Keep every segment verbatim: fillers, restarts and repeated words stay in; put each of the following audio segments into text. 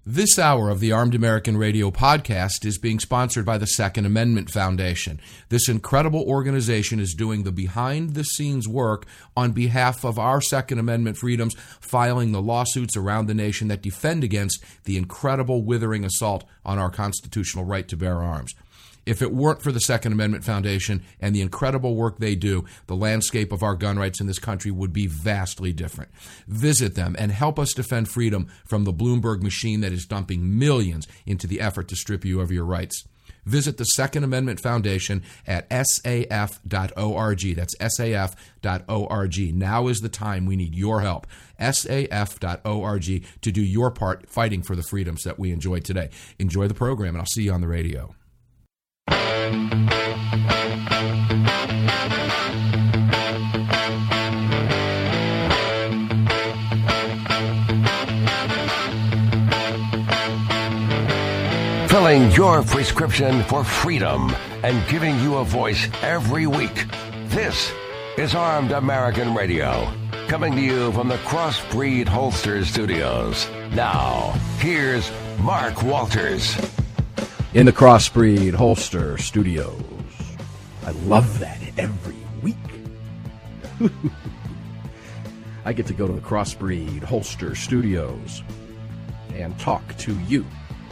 This hour of the Armed American Radio podcast is being sponsored by the Second Amendment Foundation. This incredible organization is doing the behind-the-scenes work on behalf of our Second Amendment freedoms, filing the lawsuits around the nation that defend against the incredible withering assault on our constitutional right to bear arms. If it weren't for the Second Amendment Foundation and the incredible work they do, the landscape of our gun rights in this country would be vastly different. Visit them and help us defend freedom from the Bloomberg machine that is dumping millions into the effort to strip you of your rights. Visit the Second Amendment Foundation at S A F dot org. That's S A F dot org. Now is the time. We need your help. S A F dot org to do your part fighting for the freedoms that we enjoy today. Enjoy the program, and I'll see you on the radio. Filling your prescription for freedom and giving you a voice every week. This is Armed American Radio, coming to you from the Crossbreed Holster Studios. Now, here's Mark Walters. In the Crossbreed Holster Studios. I love that every week. I get to go to the Crossbreed Holster Studios and talk to you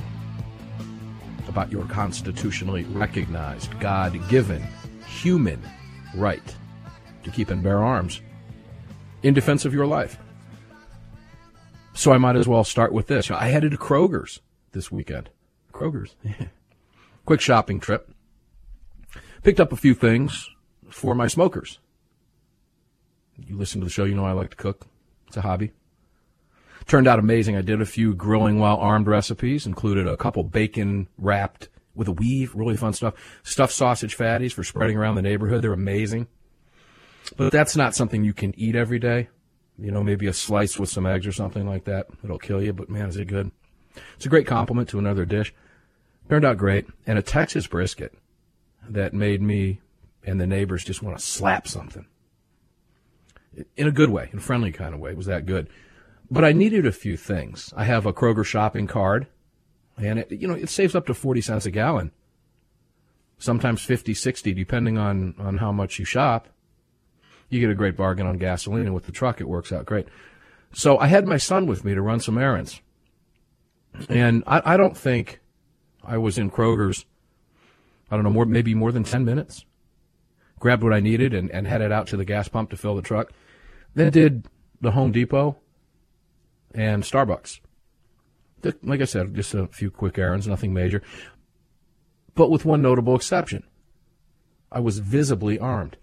about your constitutionally recognized, God-given, human right to keep and bear arms in defense of your life. So I might as well start with this. I headed to Kroger's this weekend. Kroger's. Quick shopping trip. Picked up a few things for my smokers. You listen to the show, you know I like to cook. It's a hobby. Turned out amazing. I did a few grilling while armed recipes, included a couple bacon wrapped with a weave, really fun stuff. Stuffed sausage fatties for spreading around the neighborhood. They're amazing. But that's not something you can eat every day. You know, maybe a slice with some eggs or something like that. It'll kill you, but man, is it good. It's a great compliment to another dish. Turned out great. And a Texas brisket that made me and the neighbors just want to slap something. In a good way, in a friendly kind of way. It was that good. But I needed a few things. I have a Kroger shopping card, and it, you know, it saves up to forty cents a gallon. Sometimes fifty, sixty, depending on, on how much you shop. You get a great bargain on gasoline, and with the truck, it works out great. So I had my son with me to run some errands. And I, I don't think I was in Kroger's, I don't know, more maybe more than ten minutes. Grabbed what I needed and, and headed out to the gas pump to fill the truck. Then did the Home Depot and Starbucks. Like I said, just a few quick errands, nothing major. But with one notable exception. I was visibly armed.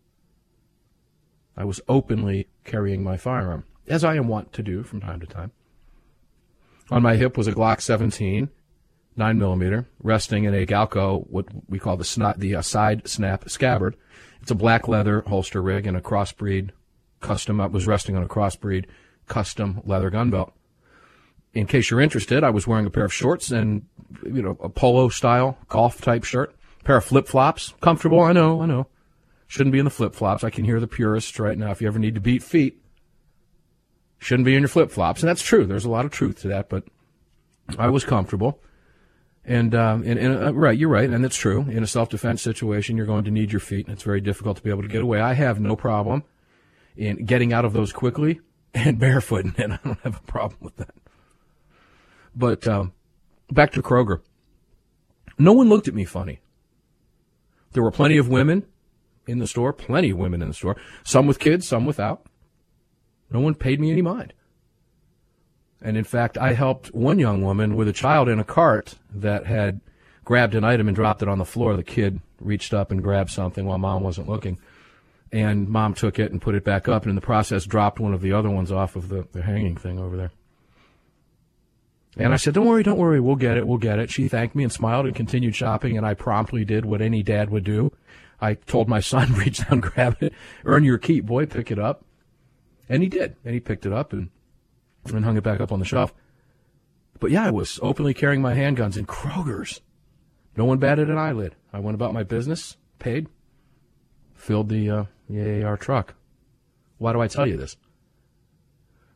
I was openly carrying my firearm, as I am wont to do from time to time. On my hip was a Glock seventeen, nine millimeter, resting in a Galco, what we call the, snot, the uh, side snap scabbard. It's a black leather holster rig and a crossbreed custom. I was resting on a crossbreed custom leather gun belt. In case you're interested, I was wearing a pair of shorts and, you know, a polo style golf type shirt, a pair of flip flops. Comfortable, I know, I know. Shouldn't be in the flip flops. I can hear the purists right now. If you ever need to beat feet, shouldn't be in your flip flops. And that's true. There's a lot of truth to that, but I was comfortable. And, um, and, and uh, right, you're right, and it's true. In a self-defense situation, you're going to need your feet, and it's very difficult to be able to get away. I have no problem in getting out of those quickly and barefoot, and I don't have a problem with that. But um, back to Kroger. No one looked at me funny. There were plenty of women in the store, plenty of women in the store, some with kids, some without. No one paid me any mind. And in fact, I helped one young woman with a child in a cart that had grabbed an item and dropped it on the floor. The kid reached up and grabbed something while mom wasn't looking. And mom took it and put it back up, and in the process dropped one of the other ones off of the, the hanging thing over there. And I said, don't worry, don't worry, we'll get it, we'll get it. She thanked me and smiled and continued shopping, and I promptly did what any dad would do. I told my son, reach down, grab it, earn your keep, boy, pick it up. And he did, and he picked it up and, and hung it back up on the shelf. But yeah, I was openly carrying my handguns in Kroger's. No one batted an eyelid. I went about my business, paid, filled the, uh, the A A R truck. Why do I tell you this?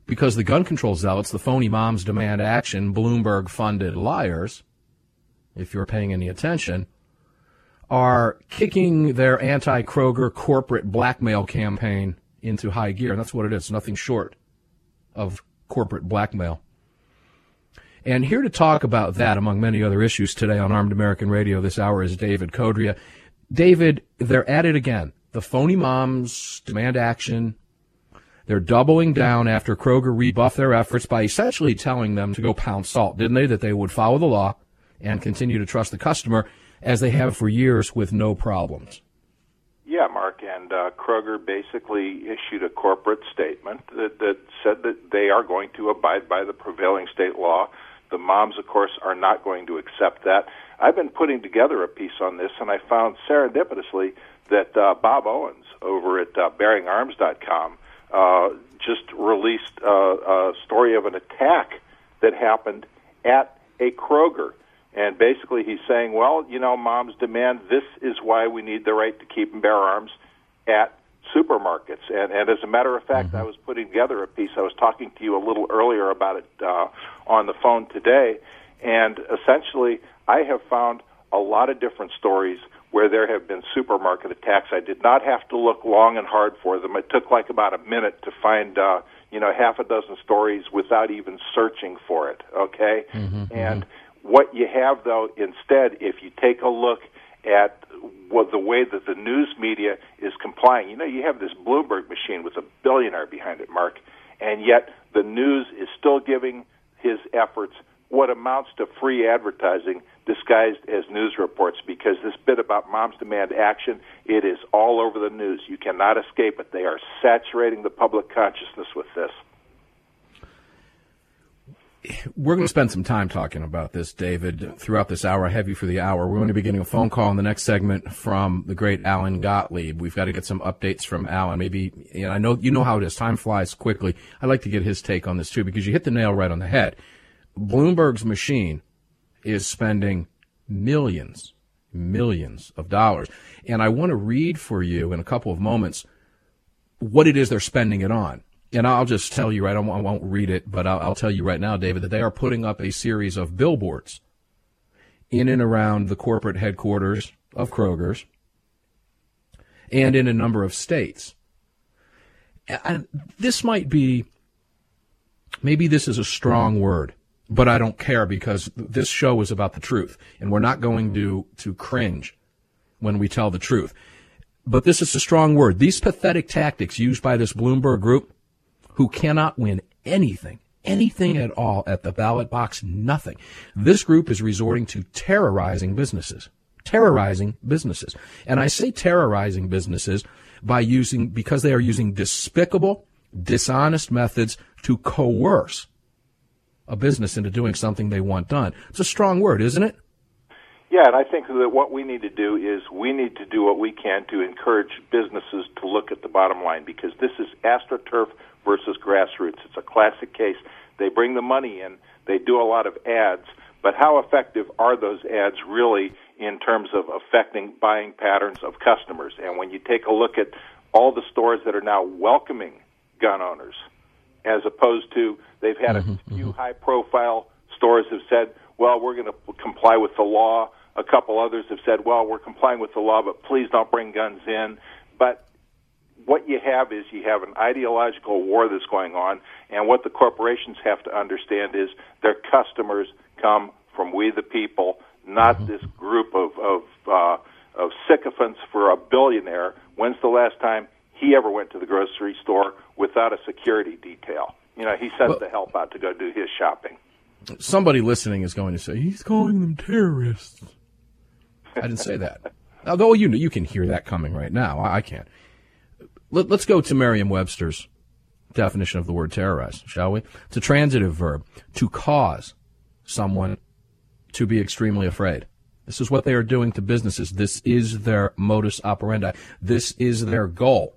because the gun control zealots, the phony moms demand action, Bloomberg-funded liars, if you're paying any attention, are kicking their anti-Kroger corporate blackmail campaign into high gear. And that's what it is, nothing short of corporate blackmail. And here to talk about that, among many other issues today on Armed American Radio this hour, is David Codrea. David, they're at it again. The phony moms demand action. They're doubling down after Kroger rebuffed their efforts by essentially telling them to go pound salt, didn't they? That they would follow the law and continue to trust the customer, as they have for years with no problems. Yeah, Mark, and uh, Kroger basically issued a corporate statement that, that said that they are going to abide by the prevailing state law. The moms, of course, are not going to accept that. I've been putting together a piece on this, and I found serendipitously that uh, Bob Owens over at uh, bearing arms dot com uh, just released uh, a story of an attack that happened at a Kroger. And basically he's saying, well, you know, moms demand this is why we need the right to keep and bear arms at supermarkets. And, and as a matter of fact, mm-hmm. I was putting together a piece. I was talking to you a little earlier about it uh, on the phone today. And essentially, I have found a lot of different stories where there have been supermarket attacks. I did not have to look long and hard for them. It took like about a minute to find, uh, you know, half a dozen stories without even searching for it, okay? Mm-hmm, and mm-hmm. What you have, though, instead, if you take a look at what the way that the news media is complying, you know, you have this Bloomberg machine with a billionaire behind it, Mark, and yet the news is still giving his efforts what amounts to free advertising disguised as news reports, because this bit about moms demand action, it is all over the news. You cannot escape it. They are saturating the public consciousness with this. We're going to spend some time talking about this, David, throughout this hour. I have you for the hour. We're going to be getting a phone call in the next segment from the great Alan Gottlieb. We've got to get some updates from Alan. Maybe, you know, I know you know how it is. Time flies quickly. I'd like to get his take on this, too, because you hit the nail right on the head. Bloomberg's machine is spending millions, millions of dollars. And I want to read for you in a couple of moments what it is they're spending it on. And I'll just tell you, right, I won't, I won't read it, but I'll, I'll tell you right now, David, that they are putting up a series of billboards in and around the corporate headquarters of Kroger's and in a number of states. And this might be, maybe this is a strong word, but I don't care, because this show is about the truth, and we're not going to, to cringe when we tell the truth. But this is a strong word. These pathetic tactics used by this Bloomberg group, who cannot win anything, anything at all at the ballot box, nothing. This group is resorting to terrorizing businesses, terrorizing businesses. And I say terrorizing businesses by using, because they are using despicable, dishonest methods to coerce a business into doing something they want done. It's a strong word, isn't it? Yeah, and I think that what we need to do is we need to do what we can to encourage businesses to look at the bottom line, because this is AstroTurf versus grassroots. It's a classic case. They bring the money in, they do a lot of ads, but how effective are those ads really in terms of affecting buying patterns of customers? And when you take a look at all the stores that are now welcoming gun owners, as opposed to they've had mm-hmm, a few mm-hmm. high-profile stores have said, well, we're going to comply with the law. A couple others have said, well, we're complying with the law, but please don't bring guns in. But what you have is you have an ideological war that's going on, and what the corporations have to understand is their customers come from we the people, not mm-hmm. this group of of, uh, of sycophants for a billionaire. When's the last time he ever went to the grocery store without a security detail? You know, he sends well, the help out to go do his shopping. Somebody listening is going to say, he's calling them terrorists. I didn't say that. Although you you can hear that coming right now. I, I can't. Let, let's go to Merriam-Webster's definition of the word terrorize, shall we? It's a transitive verb, to cause someone to be extremely afraid. This is what they are doing to businesses. This is their modus operandi. This is their goal,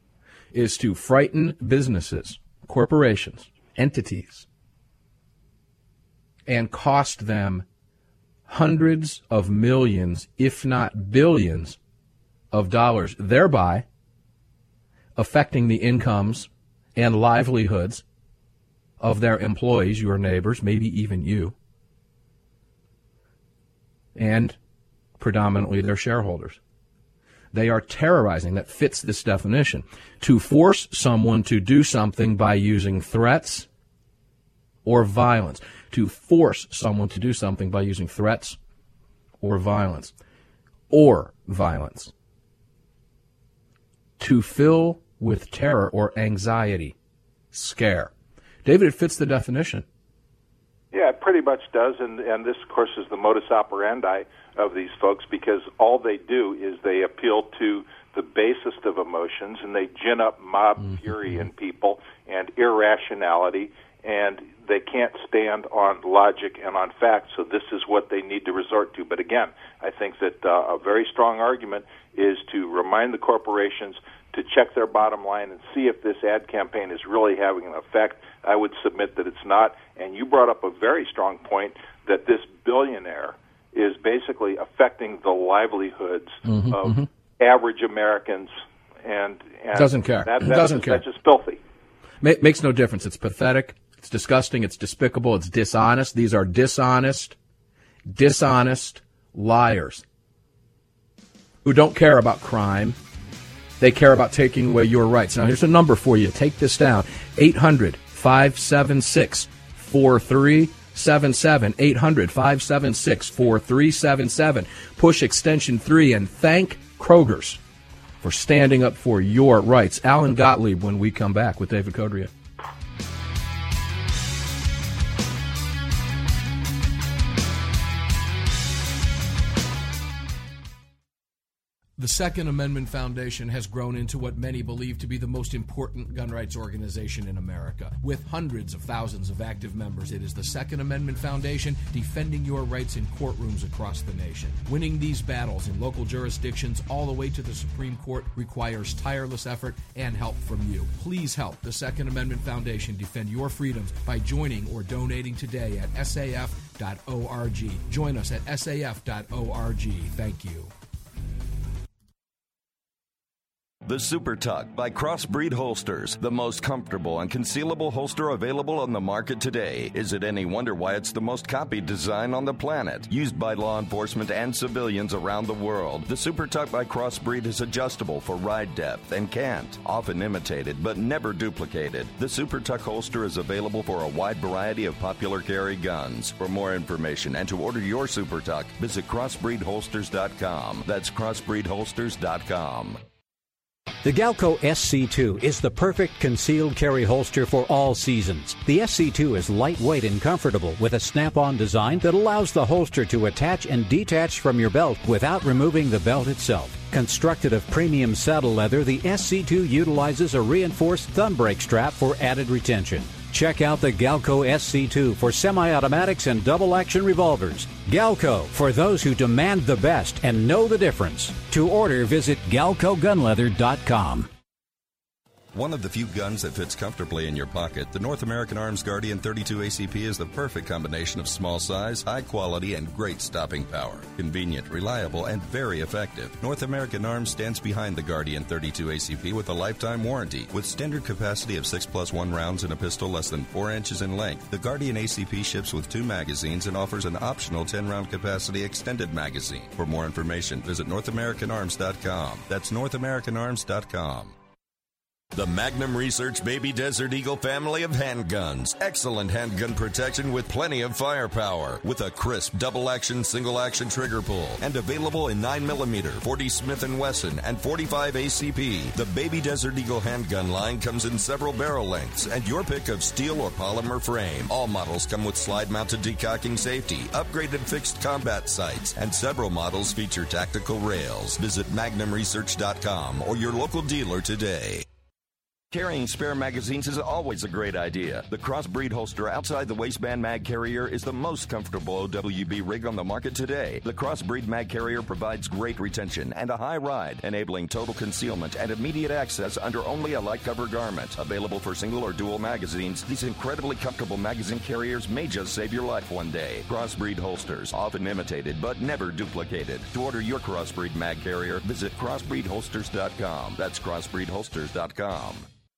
is to frighten businesses, corporations, entities, and cost them hundreds of millions, if not billions, of dollars, thereby affecting the incomes and livelihoods of their employees, your neighbors, maybe even you, and predominantly their shareholders. They are terrorizing. That fits this definition. To force someone to do something by using threats or violence. To force someone to do something by using threats or violence. Or violence. To fill with terror or anxiety. Scare. David, it fits the definition. Yeah, it pretty much does, and, and this, of course, is the modus operandi of these folks, because all they do is they appeal to the basest of emotions, and they gin up mob mm-hmm. fury in people and irrationality, and they can't stand on logic and on facts, so this is what they need to resort to. But again, I think that uh, a very strong argument is to remind the corporations to check their bottom line and see if this ad campaign is really having an effect. I would submit that it's not. And you brought up a very strong point that this billionaire is basically affecting the livelihoods mm-hmm, of mm-hmm. average Americans. And, and doesn't care. That, that doesn't is, care. That's just filthy. Ma- makes no difference. It's pathetic. It's disgusting. It's despicable. It's dishonest. These are dishonest, dishonest liars who don't care about crime. They care about taking away your rights. Now, here's a number for you. Take this down. eight hundred, five seven six, four three seven seven. eight hundred, five seven six, four three seven seven. Push extension three and thank Kroger's for standing up for your rights. Alan Gottlieb when we come back with David Codrea. The Second Amendment Foundation has grown into what many believe to be the most important gun rights organization in America. With hundreds of thousands of active members, it is the Second Amendment Foundation defending your rights in courtrooms across the nation. Winning these battles in local jurisdictions all the way to the Supreme Court requires tireless effort and help from you. Please help the Second Amendment Foundation defend your freedoms by joining or donating today at S A F dot org. Join us at S A F dot org. Thank you. The Super Tuck by Crossbreed Holsters, the most comfortable and concealable holster available on the market today. Is it any wonder why it's the most copied design on the planet? Used by law enforcement and civilians around the world, the Super Tuck by Crossbreed is adjustable for ride depth and cant, often imitated but never duplicated. The Super Tuck holster is available for a wide variety of popular carry guns. For more information and to order your Super Tuck, visit crossbreed holsters dot com. That's crossbreed holsters dot com. The Galco S C two is the perfect concealed carry holster for all seasons. The S C two is lightweight and comfortable with a snap-on design that allows the holster to attach and detach from your belt without removing the belt itself. Constructed of premium saddle leather, the S C two utilizes a reinforced thumb brake strap for added retention. Check out the Galco S C two for semi-automatics and double-action revolvers. Galco, for those who demand the best and know the difference. To order, visit galco gun leather dot com. One of the few guns that fits comfortably in your pocket, the North American Arms Guardian thirty-two A C P is the perfect combination of small size, high quality, and great stopping power. Convenient, reliable, and very effective. North American Arms stands behind the Guardian thirty-two A C P with a lifetime warranty. With standard capacity of six plus one rounds in a pistol less than four inches in length, the Guardian A C P ships with two magazines and offers an optional ten round capacity extended magazine. For more information, visit north american arms dot com. That's north american arms dot com. The Magnum Research Baby Desert Eagle family of handguns. Excellent handgun protection with plenty of firepower. With a crisp double-action, single-action trigger pull. And available in nine millimeter, forty Smith and Wesson, and forty-five A C P. The Baby Desert Eagle handgun line comes in several barrel lengths and your pick of steel or polymer frame. All models come with slide-mounted decocking safety, upgraded fixed combat sights, and several models feature tactical rails. Visit magnum research dot com or your local dealer today. Carrying spare magazines is always a great idea. The Crossbreed holster outside the waistband mag carrier is the most comfortable O W B rig on the market today. The Crossbreed mag carrier provides great retention and a high ride, enabling total concealment and immediate access under only a light cover garment. Available for single or dual magazines, these incredibly comfortable magazine carriers may just save your life one day. Crossbreed holsters, often imitated but never duplicated. To order your Crossbreed mag carrier, visit crossbreed holsters dot com. That's crossbreed holsters dot com.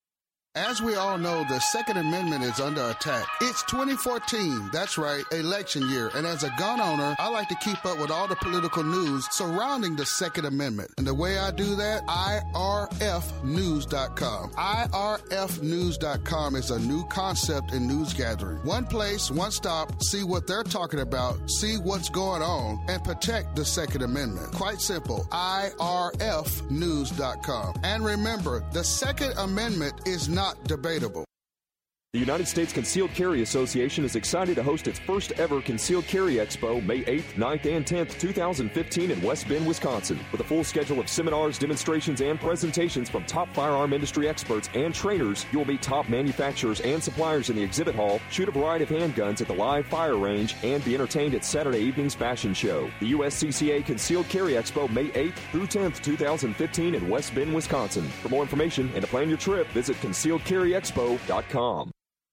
As we all know, the Second Amendment is under attack. It's twenty fourteen. That's right, election year. And as a gun owner, I like to keep up with all the political news surrounding the Second Amendment. And the way I do that, I R F news dot com. I R F news dot com is a new concept in news gathering. One place, one stop, see what they're talking about, see what's going on, and protect the Second Amendment. Quite simple. I R F news dot com. And remember, the Second Amendment is not Not debatable. The United States Concealed Carry Association is excited to host its first ever Concealed Carry Expo May eighth, ninth, and tenth, twenty fifteen in West Bend, Wisconsin. With a full schedule of seminars, demonstrations, and presentations from top firearm industry experts and trainers, you will meet top manufacturers and suppliers in the exhibit hall, shoot a variety of handguns at the live fire range, and be entertained at Saturday evening's fashion show. The U S C C A Concealed Carry Expo May eighth through tenth, twenty fifteen in West Bend, Wisconsin. For more information and to plan your trip, visit concealed carry expo dot com.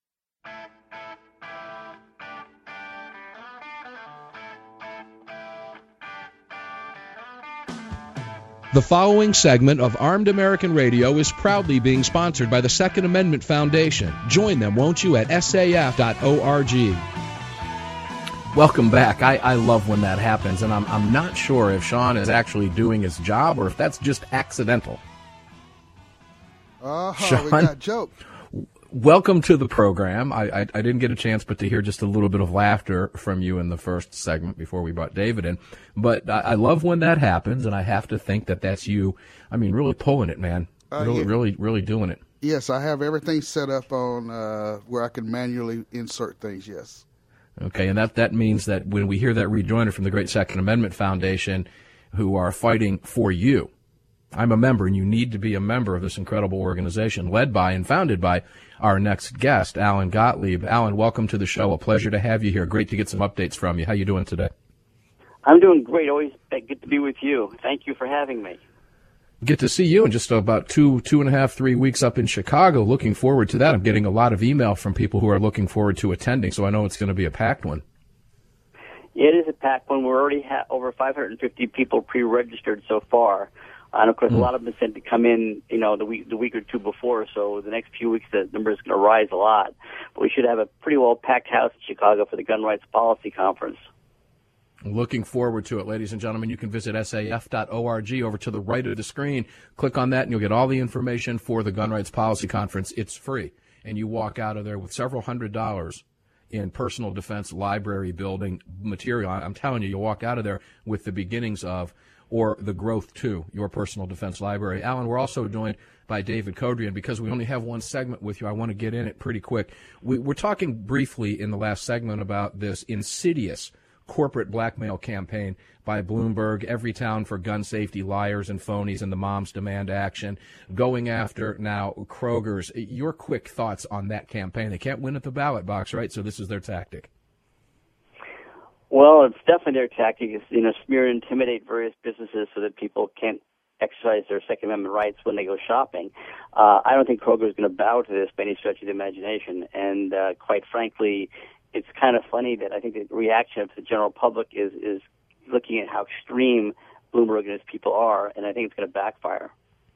The following segment of Armed American Radio is proudly being sponsored by the Second Amendment Foundation. Join them, won't you, at S A F dot org. Welcome back. I, I love when that happens, and I'm I'm not sure if Sean is actually doing his job or if that's just accidental. Uh-huh, Sean, we got joke. Welcome to the program. I, I I didn't get a chance but to hear just a little bit of laughter from you in the first segment before we brought David in. But I, I love when that happens, and I have to think that that's you. I mean, really pulling it, man. Uh, really, yeah. really, really doing it. Yes, I have everything set up on uh, where I can manually insert things, yes. Okay, and that, that means that when we hear that rejoinder from the Great Second Amendment Foundation, who are fighting for you, I'm a member, and you need to be a member of this incredible organization led by and founded by our next guest, Alan Gottlieb. Alan, welcome to the show. A pleasure to have you here. Great to get some updates from you. How you doing today? I'm doing great. Always good to be with you. Thank you for having me. Get to see you in just about two, two and a half, three weeks up in Chicago. Looking forward to that. I'm getting a lot of email from people who are looking forward to attending, so I know it's going to be a packed one. Yeah, it is a packed one. We're already ha- over five hundred fifty people pre-registered so far. And, of course, mm. a lot of them said to come in, you know, the week the week or two before. So the next few weeks, the number is going to rise a lot. But we should have a pretty well-packed house in Chicago for the Gun Rights Policy Conference. Looking forward to it, ladies and gentlemen. You can visit S A F dot org over to the right of the screen. Click on that, and you'll get all the information for the Gun Rights Policy Conference. It's free, and you walk out of there with several hundred dollars in personal defense library building material. I'm telling you, you'll walk out of there with the beginnings of or the growth to your personal defense library. Alan, we're also joined by David Kodrian. Because we only have one segment with you, I want to get in it pretty quick. We, we're talking briefly in the last segment about this insidious corporate blackmail campaign by Bloomberg, Everytown for gun safety liars and phonies, and the Moms Demand Action, going after now Kroger's. Your quick thoughts on that campaign. They can't win at the ballot box, right? So this is their tactic. Well, it's definitely their tactic is, you know, smear and intimidate various businesses so that people can't exercise their Second Amendment rights when they go shopping. Uh, I don't think Kroger is going to bow to this by any stretch of the imagination. And uh, quite frankly, it's kind of funny that I think the reaction of the general public is, is looking at how extreme Bloomberg and his people are, and I think it's going to backfire.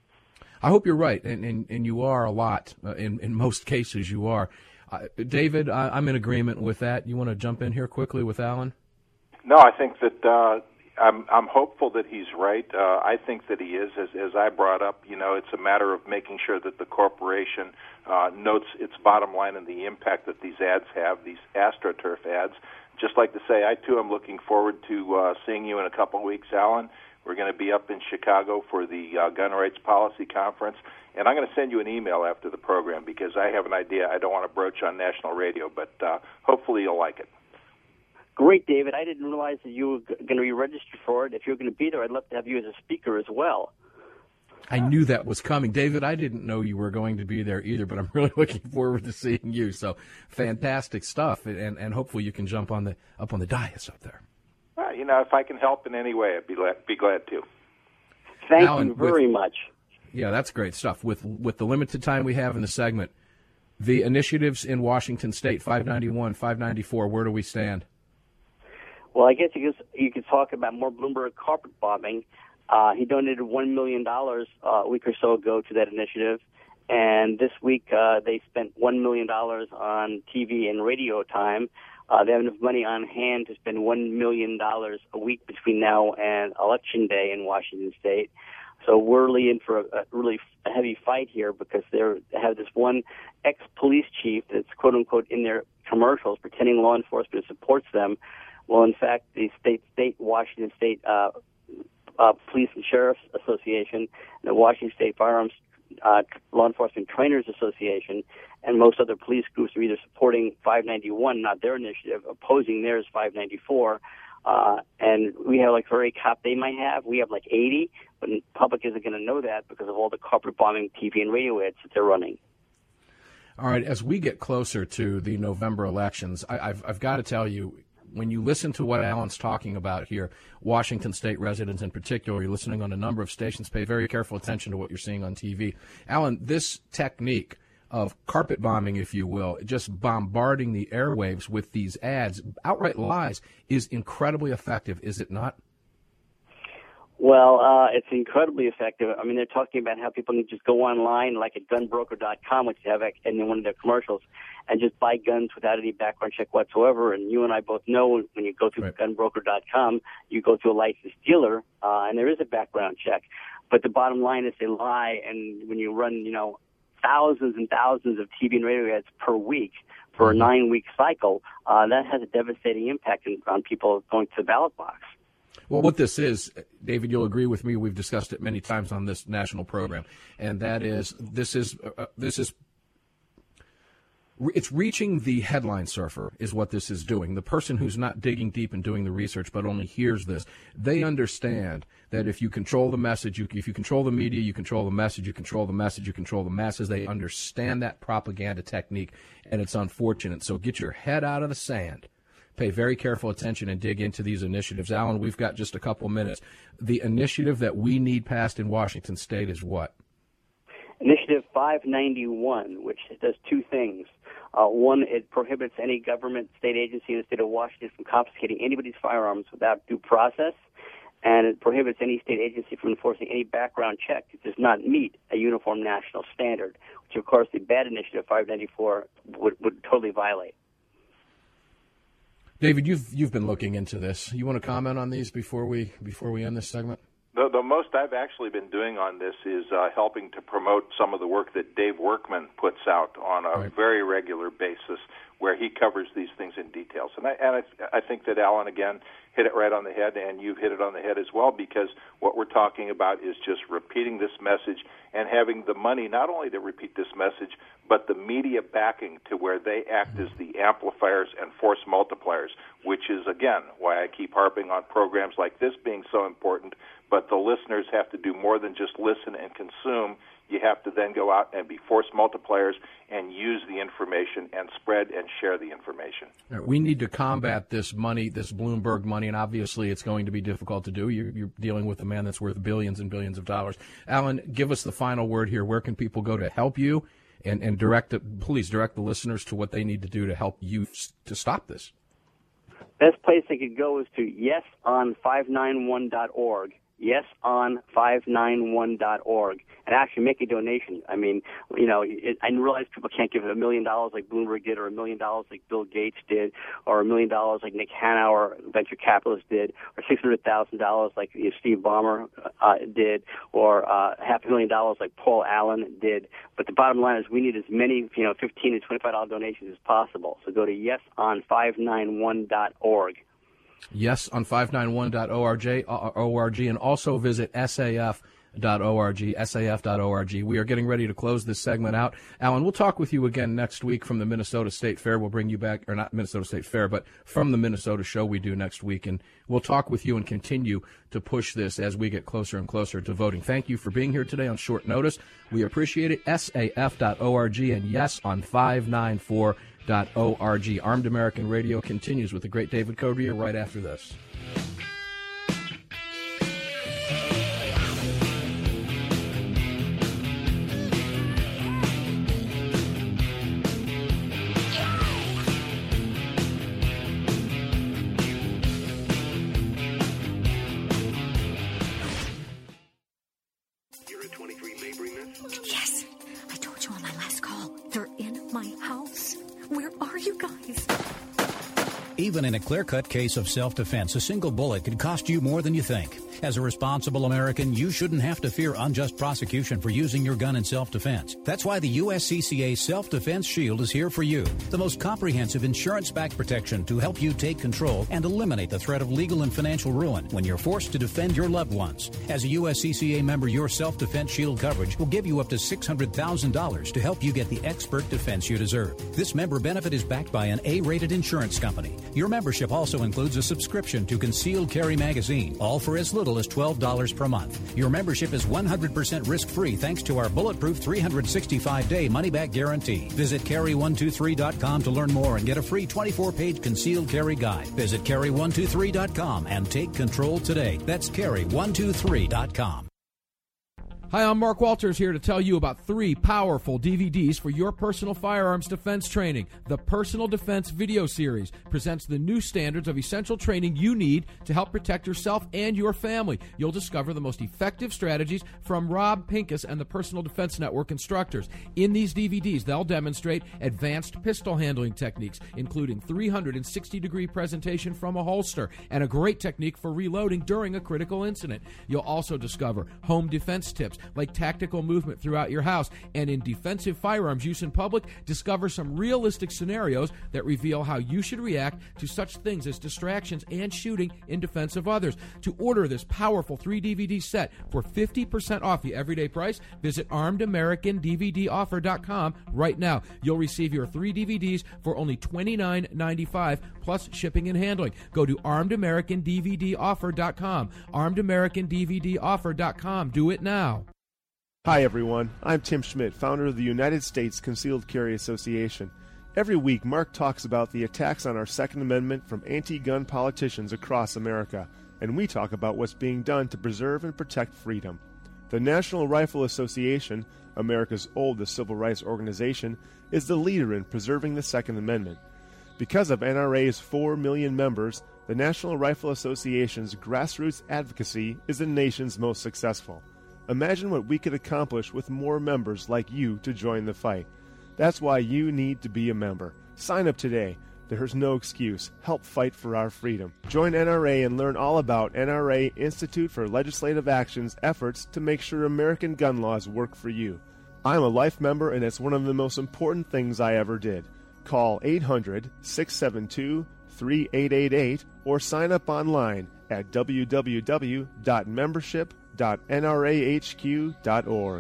I hope you're right, and, and, and you are a lot. Uh, in, in most cases, you are. Uh, David, I, I'm in agreement with that. You want to jump in here quickly with Alan? No, I think that uh, I'm, I'm hopeful that he's right. Uh, I think that he is. As, as I brought up, you know, it's a matter of making sure that the corporation uh, notes its bottom line and the impact that these ads have, these AstroTurf ads. Just like to say, I, too, am looking forward to uh, seeing you in a couple of weeks, Alan. We're going to be up in Chicago for the uh, Gun Rights Policy Conference, and I'm going to send you an email after the program because I have an idea I don't want to broach on national radio, but uh, hopefully you'll like it. Great, David. I didn't realize that you were going to be registered for it. If you're going to be there, I'd love to have you as a speaker as well. I knew that was coming. David, I didn't know you were going to be there either, but I'm really looking forward to seeing you. So fantastic stuff, and, and hopefully you can jump on the up on the dais up there. Well, you know, if I can help in any way, I'd be glad, be glad to. Thank Alan, you very with, much. Yeah, that's great stuff. With with the limited time we have in the segment, the initiatives in Washington State, five ninety-one, five ninety-four, where do we stand? Well, I guess you could, you could talk about more Bloomberg carpet bombing. Uh, he donated one million dollars uh, a week or so ago to that initiative, And this week uh, they spent one million dollars on T V and radio time. Uh, they have enough money on hand to spend one million dollars a week between now and Election Day in Washington State. So we're really in for a, a really heavy fight here because they're, they have this one ex-police chief that's quote-unquote in their commercials pretending law enforcement supports them. Well, in fact, the state, state Washington State uh, uh, Police and Sheriff's Association, and the Washington State Firearms uh, Law Enforcement Trainers Association, and most other police groups are either supporting five ninety-one, not their initiative, opposing theirs, five ninety-four. Uh, and we have like very cop they might have. We have like eighty, but the public isn't going to know that because of all the corporate bombing T V and radio ads that they're running. All right, as we get closer to the November elections, I, I've, I've got to tell you, when you listen to what Alan's talking about here, Washington State residents in particular, you're listening on a number of stations, pay very careful attention to what you're seeing on T V. Alan, this technique of carpet bombing, if you will, just bombarding the airwaves with these ads, outright lies, is incredibly effective, is it not? Well, uh, it's incredibly effective. I mean, they're talking about how people can just go online, like at gun broker dot com, which they have in one of their commercials, and just buy guns without any background check whatsoever. And you and I both know when you go to right. gun broker dot com, you go to a licensed dealer, uh, and there is a background check. But the bottom line is they lie, and when you run, you know, thousands and thousands of T V and radio ads per week for a nine-week cycle, uh, that has a devastating impact on people going to the ballot box. Well, what this is, David, you'll agree with me. We've discussed it many times on this national program, and that is this is uh, this is it's reaching the headline surfer is what this is doing. The person who's not digging deep and doing the research, but only hears this, they understand that if you control the message, you, if you control the media, you control the message, you control the message, you control the masses. They understand that propaganda technique, and it's unfortunate. So get your head out of the sand. Pay very careful attention and dig into these initiatives. Alan, we've got just a couple minutes. The initiative that we need passed in Washington State is what? Initiative five ninety-one, which does two things. Uh, one, it prohibits any government, state agency in the state of Washington from confiscating anybody's firearms without due process, and it prohibits any state agency from enforcing any background check that does not meet a uniform national standard, which, of course, the bad initiative five ninety-four would, would totally violate. David, you've you've been looking into this. You want to comment on these before we before we end this segment? The, the most I've actually been doing on this is uh, helping to promote some of the work that Dave Workman puts out on a right. very regular basis, where he covers these things in details. And I, and I, I think that Alan, again, hit it right on the head, and you've hit it on the head as well, because what we're talking about is just repeating this message and having the money not only to repeat this message, but the media backing to where they act as the amplifiers and force multipliers, which is, again, why I keep harping on programs like this being so important. But the listeners have to do more than just listen and consume. You have to then go out and be force multipliers and use the information and spread and share the information. We need to combat this money, this Bloomberg money, and obviously it's going to be difficult to do. You're, you're dealing with a man that's worth billions and billions of dollars. Alan, give us the final word here. Where can people go to help you, and, and direct the, please direct the listeners to what they need to do to help you to stop this? Best place they could go is to yes on five ninety-one dot org. yes on five ninety-one dot org, and actually make a donation. I mean, you know, it, I realize people can't give a million dollars like Bloomberg did, or a million dollars like Bill Gates did, or a million dollars like Nick Hanauer, venture capitalist, did, or six hundred thousand dollars like you know, Steve Ballmer uh, did, or uh, half a million dollars like Paul Allen did. But the bottom line is we need as many, you know, fifteen and twenty-five dollar donations as possible. So go to yes on five ninety-one dot org. Yes on five ninety-one dot org, and also visit S A F dot org, S A F dot org. We are getting ready to close this segment out. Alan, we'll talk with you again next week from the Minnesota State Fair. We'll bring you back, or not Minnesota State Fair, but from the Minnesota show we do next week, and we'll talk with you and continue to push this as we get closer and closer to voting. Thank you for being here today on short notice. We appreciate it. S A F dot org and yes on five ninety-four dot org. Armed American Radio continues with the great David Codier right after this. You're at twenty-three Mabry, miss? Yes, I told you. Even in a clear-cut case of self-defense, a single bullet could cost you more than you think. As a responsible American, you shouldn't have to fear unjust prosecution for using your gun in self-defense. That's why the U S C C A Self-Defense Shield is here for you. The most comprehensive insurance-backed protection to help you take control and eliminate the threat of legal and financial ruin when you're forced to defend your loved ones. As a U S C C A member, your Self-Defense Shield coverage will give you up to six hundred thousand dollars to help you get the expert defense you deserve. This member benefit is backed by an A-rated insurance company. Your membership also includes a subscription to Concealed Carry Magazine, all for as little as twelve dollars per month. Your membership is one hundred percent risk-free thanks to our bulletproof three hundred sixty-five day money-back guarantee. Visit carry one two three dot com to learn more and get a free twenty-four page concealed carry guide. Visit carry one two three dot com and take control today. That's carry one two three dot com. Hi, I'm Mark Walters here to tell you about three powerful D V Ds for your personal firearms defense training. The Personal Defense Video Series presents the new standards of essential training you need to help protect yourself and your family. You'll discover the most effective strategies from Rob Pincus and the Personal Defense Network instructors. In these D V Ds, they'll demonstrate advanced pistol handling techniques, including three hundred sixty degree presentation from a holster and a great technique for reloading during a critical incident. You'll also discover home defense tips like tactical movement throughout your house, and in defensive firearms use in public, discover some realistic scenarios that reveal how you should react to such things as distractions and shooting in defense of others. To order this powerful three D V D set for fifty percent off the everyday price, visit armed american d v d offer dot com right now. You'll receive your three D V Ds for only twenty-nine ninety-five plus shipping and handling. Go to armed american d v d offer dot com. armed american d v d offer dot com. Do it now. Hi everyone, I'm Tim Schmidt, founder of the United States Concealed Carry Association. Every week, Mark talks about the attacks on our Second Amendment from anti-gun politicians across America, and we talk about what's being done to preserve and protect freedom. The National Rifle Association, America's oldest civil rights organization, is the leader in preserving the Second Amendment. Because of N R A's four million members, the National Rifle Association's grassroots advocacy is the nation's most successful. Imagine what we could accomplish with more members like you to join the fight. That's why you need to be a member. Sign up today. There's no excuse. Help fight for our freedom. Join N R A and learn all about N R A Institute for Legislative Action's efforts to make sure American gun laws work for you. I'm a life member, and it's one of the most important things I ever did. Call eight hundred, six seven two, three eight eight eight or sign up online at w w w dot membership dot n r a h q dot org.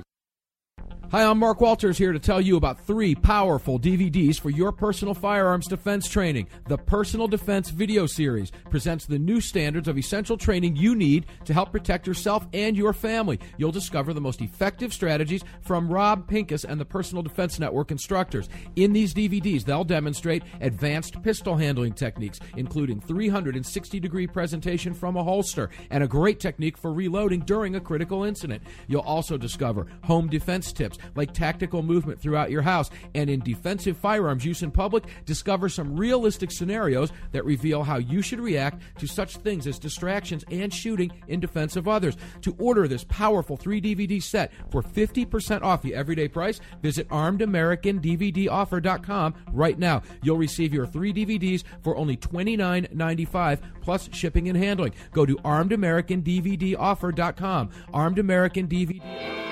Hi, I'm Mark Walters here to tell you about three powerful D V Ds for your personal firearms defense training. The Personal Defense Video Series presents the new standards of essential training you need to help protect yourself and your family. You'll discover the most effective strategies from Rob Pincus and the Personal Defense Network instructors. In these D V Ds, they'll demonstrate advanced pistol handling techniques, including three hundred sixty degree presentation from a holster and a great technique for reloading during a critical incident. You'll also discover home defense tips like tactical movement throughout your house, and in defensive firearms use in public, discover some realistic scenarios that reveal how you should react to such things as distractions and shooting in defense of others. To order this powerful three D V D set for fifty percent off the everyday price, visit armed american d v d offer dot com right now. You'll receive your three D V Ds for only twenty-nine ninety-five plus shipping and handling. Go to armed american d v d offer dot com. Armed American D V D.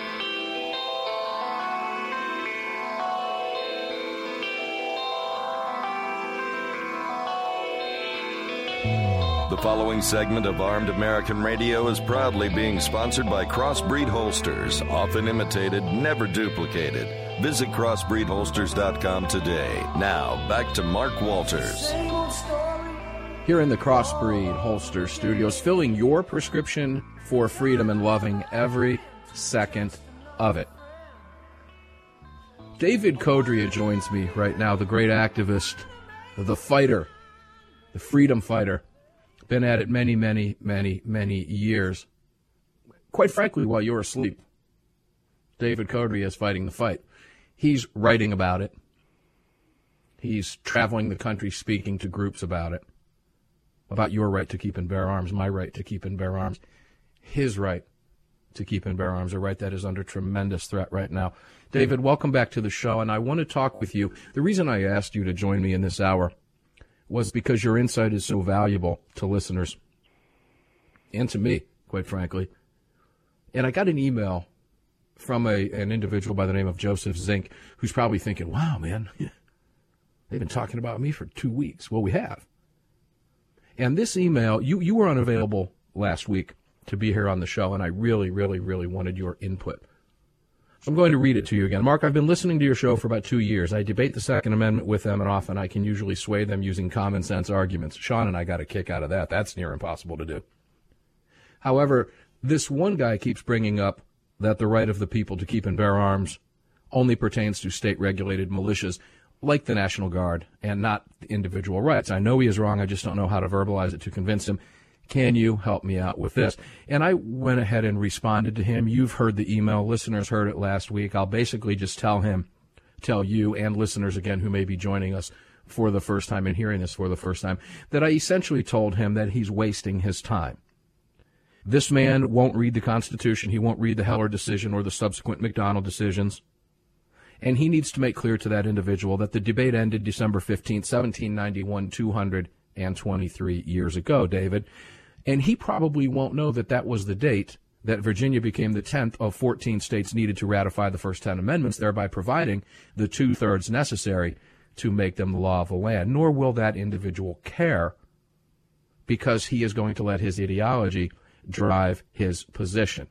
The following segment of Armed American Radio is proudly being sponsored by Crossbreed Holsters, often imitated, never duplicated. Visit crossbreed holsters dot com today. Now, back to Mark Walters. Here in the Crossbreed Holster Studios, filling your prescription for freedom and loving every second of it. David Codrea joins me right now, the great activist, the fighter, the freedom fighter. Been at it many, many, many, many years. Quite frankly, while you're asleep, David Codrea is fighting the fight. He's writing about it. He's traveling the country speaking to groups about it, about your right to keep and bear arms, my right to keep and bear arms, his right to keep and bear arms, a right that is under tremendous threat right now. David, welcome back to the show, and I want to talk with you. The reason I asked you to join me in this hour was because your insight is so valuable to listeners and to me, quite frankly. And I got an email from a an individual by the name of Joseph Zink, who's probably thinking, wow, man, they've been talking about me for two weeks. Well, we have. And this email, you, you were unavailable last week to be here on the show, and I really, really, really wanted your input. So I'm going to read it to you again. Mark, I've been listening to your show for about two years. I debate the Second Amendment with them, and often I can usually sway them using common sense arguments. Sean and I got a kick out of that. That's near impossible to do. However, this one guy keeps bringing up that the right of the people to keep and bear arms only pertains to state-regulated militias like the National Guard and not individual rights. I know he is wrong. I just don't know how to verbalize it to convince him. Can you help me out with this? And I went ahead and responded to him. You've heard the email. Listeners heard it last week. I'll basically just tell him, tell you and listeners again who may be joining us for the first time and hearing this for the first time, that I essentially told him that he's wasting his time. This man won't read the Constitution. He won't read the Heller decision or the subsequent McDonald decisions. And he needs to make clear to that individual that the debate ended December fifteenth, seventeen ninety-one, two hundred twenty-three years ago, David. And he probably won't know that that was the date that Virginia became the tenth of fourteen states needed to ratify the first ten amendments, thereby providing the two-thirds necessary to make them the law of the land. Nor will that individual care, because he is going to let his ideology drive his position.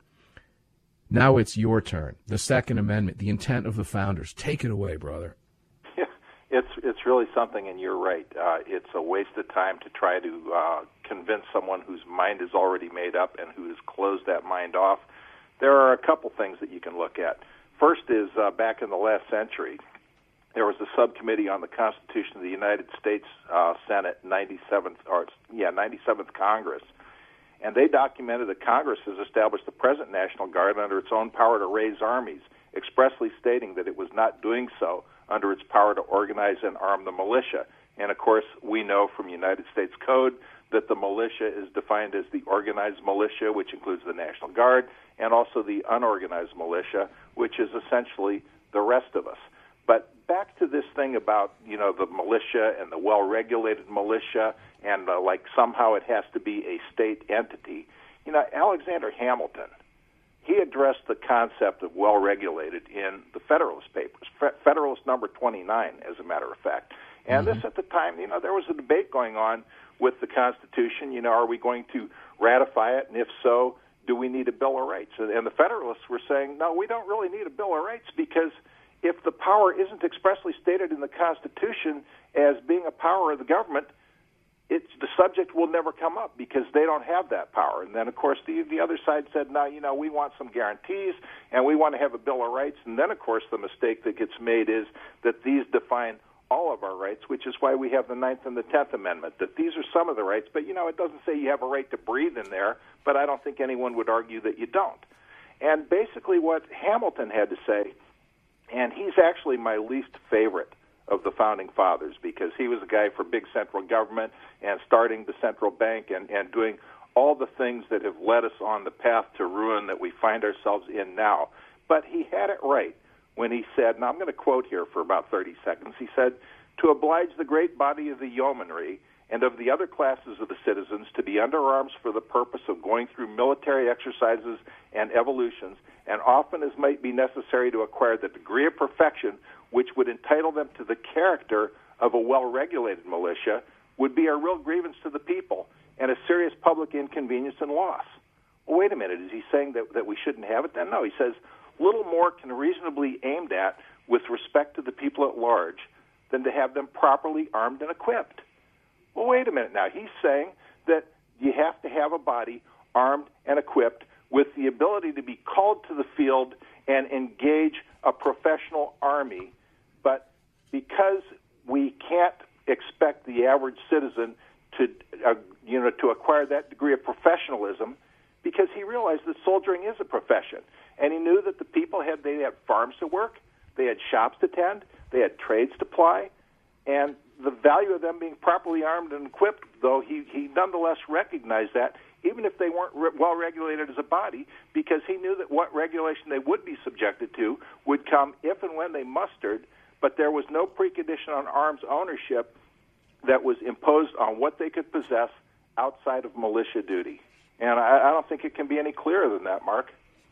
Now it's your turn. The Second Amendment, the intent of the founders. Take it away, brother. Yeah, it's it's really something, and you're right. Uh, it's a waste of time to try to uh, convince someone whose mind is already made up and who has closed that mind off. There are a couple things that you can look at. First is uh, back in the last century, there was a subcommittee on the Constitution of the United States uh, Senate, ninety-seventh, or yeah, ninety-seventh Congress. And they documented that Congress has established the present National Guard under its own power to raise armies, expressly stating that it was not doing so under its power to organize and arm the militia. And, of course, we know from United States Code that the militia is defined as the organized militia, which includes the National Guard, and also the unorganized militia, which is essentially the rest of us. But back to this thing about, you know, the militia and the well-regulated militia and, uh, like, somehow it has to be a state entity. You know, Alexander Hamilton, he addressed the concept of well-regulated in the Federalist Papers, Federalist number twenty-nine, as a matter of fact. And mm-hmm. this at the time, you know, there was a debate going on with the Constitution. You know, are we going to ratify it? And if so, do we need a Bill of Rights? And the Federalists were saying, no, we don't really need a Bill of Rights, because if the power isn't expressly stated in the Constitution as being a power of the government, it's, the subject will never come up because they don't have that power. And then, of course, the, the other side said, no, you know, we want some guarantees and we want to have a Bill of Rights. And then, of course, the mistake that gets made is that these define all of our rights, which is why we have the Ninth and the Tenth Amendment, that these are some of the rights. But, you know, it doesn't say you have a right to breathe in there, but I don't think anyone would argue that you don't. And basically what Hamilton had to say, and he's actually my least favorite of the Founding Fathers, because he was a guy for big central government and starting the central bank and, and doing all the things that have led us on the path to ruin that we find ourselves in now. But he had it right when he said, now I'm going to quote here for about thirty seconds, he said, "To oblige the great body of the yeomanry and of the other classes of the citizens to be under arms for the purpose of going through military exercises and evolutions, and often as might be necessary to acquire the degree of perfection which would entitle them to the character of a well-regulated militia, would be a real grievance to the people and a serious public inconvenience and loss." Well, wait a minute, is he saying that, that we shouldn't have it then? No, he says, little more can reasonably aimed at with respect to the people at large than to have them properly armed and equipped. Well, wait a minute now. He's saying that you have to have a body armed and equipped with the ability to be called to the field and engage a professional army. But because we can't expect the average citizen to, uh, you know, to acquire that degree of professionalism, because he realized that soldiering is a profession, and he knew that the people had they had farms to work, they had shops to tend, they had trades to ply, and the value of them being properly armed and equipped, though he, he nonetheless recognized that, even if they weren't re- well regulated as a body, because he knew that what regulation they would be subjected to would come if and when they mustered, but there was no precondition on arms ownership that was imposed on what they could possess outside of militia duty. And I, I don't think it can be any clearer than that, Mark.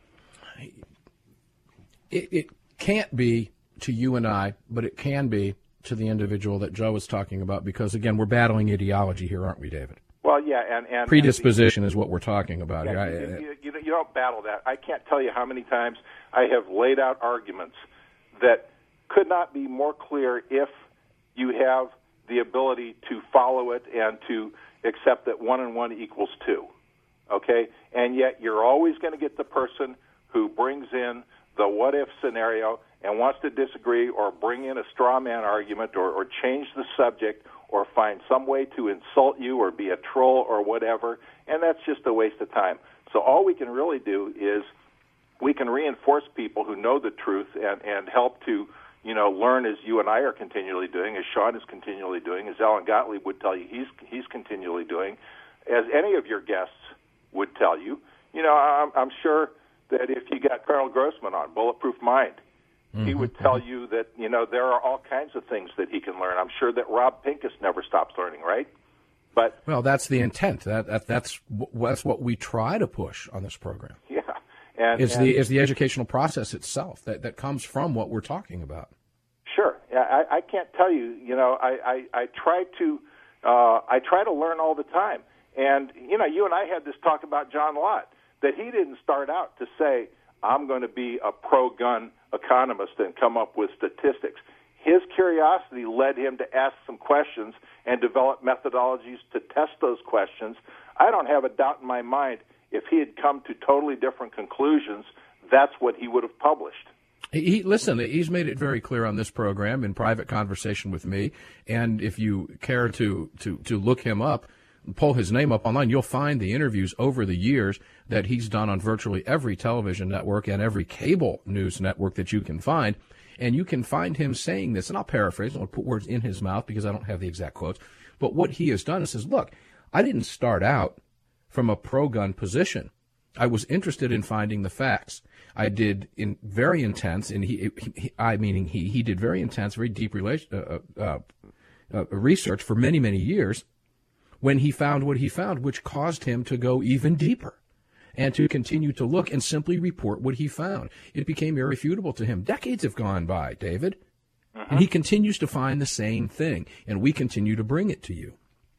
It, it can't be to you and I, but it can be to the individual that Joe was talking about, because, again, we're battling ideology here, aren't we, David? Well, yeah, and... and predisposition and the, is what we're talking about yeah, here. You, you, you, you don't battle that. I can't tell you how many times I have laid out arguments that could not be more clear if you have the ability to follow it and to accept that one and one equals two, okay? And yet you're always going to get the person who brings in the what-if scenario and wants to disagree or bring in a straw man argument or, or change the subject or find some way to insult you or be a troll or whatever, and that's just a waste of time. So all we can really do is we can reinforce people who know the truth and, and help to, you know, learn as you and I are continually doing, as Sean is continually doing, as Alan Gottlieb would tell you he's he's continually doing, as any of your guests would tell you. You know, I'm, I'm sure that if you got Carl Grossman on Bulletproof Mind, mm-hmm. he would tell you that, you know, there are all kinds of things that he can learn. I'm sure that Rob Pincus never stops learning, right? But well, that's the intent. That, that that's that's what we try to push on this program. Yeah, and is and, the is the educational process itself that, that comes from what we're talking about. Sure, yeah, I, I can't tell you. You know, I I, I try to uh, I try to learn all the time, and you know, you and I had this talk about John Lott, that he didn't start out to say, I'm going to be a pro-gun economist and come up with statistics. His curiosity led him to ask some questions and develop methodologies to test those questions. I don't have a doubt in my mind if he had come to totally different conclusions, that's what he would have published. He, listen, he's made it very clear on this program in private conversation with me, and if you care to, to, to look him up, pull his name up online, you'll find the interviews over the years that he's done on virtually every television network and every cable news network that you can find. And you can find him saying this, and I'll paraphrase, I'll put words in his mouth because I don't have the exact quotes. But what he has done is says, look, I didn't start out from a pro-gun position. I was interested in finding the facts. I did in very intense, and he, he I meaning he, he did very intense, very deep relation, uh, uh, uh, research for many, many years, when he found what he found, which caused him to go even deeper and to continue to look and simply report what he found. It became irrefutable to him. Decades have gone by, David, uh-huh. and he continues to find the same thing, and we continue to bring it to you.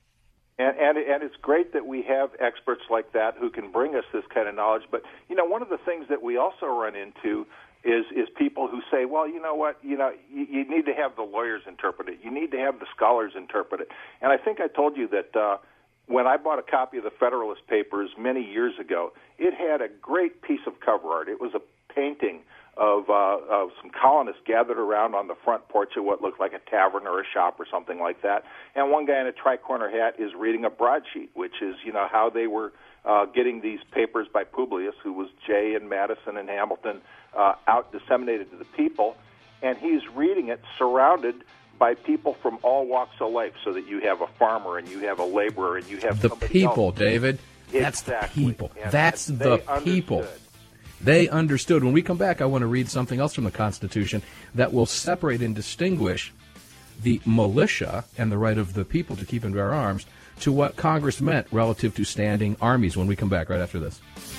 And, and and it's great that we have experts like that who can bring us this kind of knowledge. But, you know, one of the things that we also run into is is people who say, well, you know what, you know, you, you need to have the lawyers interpret it. You need to have the scholars interpret it. And I think I told you that uh, when I bought a copy of the Federalist Papers many years ago, it had a great piece of cover art. It was a painting of, uh, of some colonists gathered around on the front porch of what looked like a tavern or a shop or something like that. And one guy in a tricorner hat is reading a broadsheet, which is, you know, how they were uh, getting these papers by Publius, who was Jay and Madison and Hamilton, uh, out disseminated to the people. And he's reading it surrounded by people from all walks of life, so that you have a farmer and you have a laborer and you have the somebody people, else. David. That's exactly. the people. And, That's and the they people. Understood. They understood. When we come back, I want to read something else from the Constitution that will separate and distinguish the militia and the right of the people to keep and bear arms to what Congress meant relative to standing armies when we come back right after this.